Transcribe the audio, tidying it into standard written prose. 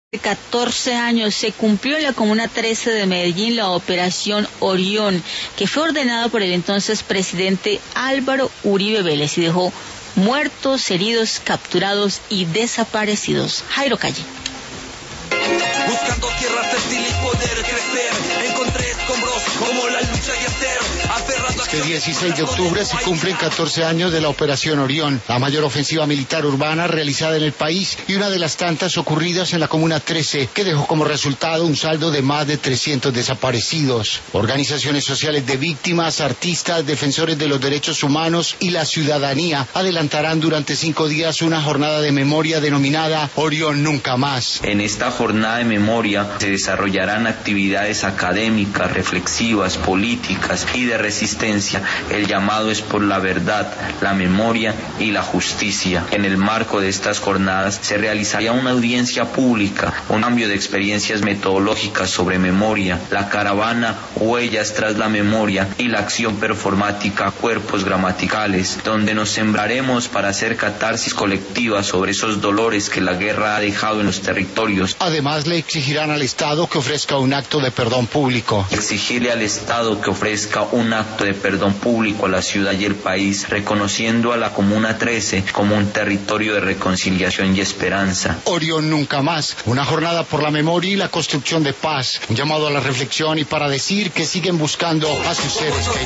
14 años se cumplió en la Comuna 13 de Medellín la Operación Orión, que fue ordenada por el entonces presidente Álvaro Uribe Vélez y dejó muertos, heridos, capturados y desaparecidos. Jairo Calle. Buscando tierra fértil y poder crecer, encontré escombros como la lucha de hacer, aferrado a... Este 16 de octubre se cumplen 14 años de la Operación Orión, la mayor ofensiva militar urbana realizada en el país y una de las tantas ocurridas en la Comuna 13, que dejó como resultado un saldo de más de 300 desaparecidos. Organizaciones sociales de víctimas, artistas, defensores de los derechos humanos y la ciudadanía adelantarán durante 5 días una jornada de memoria denominada Orión Nunca Más. En esta jornada de memoria se desarrollarán actividades académicas, reflexivas, políticas y de resistencia. El llamado es por la verdad, la memoria y la justicia. En el marco de estas jornadas se realizaría una audiencia pública, un cambio de experiencias metodológicas sobre memoria, la caravana Huellas tras la memoria y la acción performática Cuerpos gramaticales, donde nos sembraremos para hacer catarsis colectiva sobre esos dolores que la guerra ha dejado en los territorios. Además, le exigirán al Estado que ofrezca un acto de perdón público. Exigirle al Estado que ofrezca un acto de perdón público a la ciudad y el país, reconociendo a la Comuna 13 como un territorio de reconciliación y esperanza. Orión Nunca Más, una jornada por la memoria y la construcción de paz, un llamado a la reflexión y para decir que siguen buscando a sus seres queridos.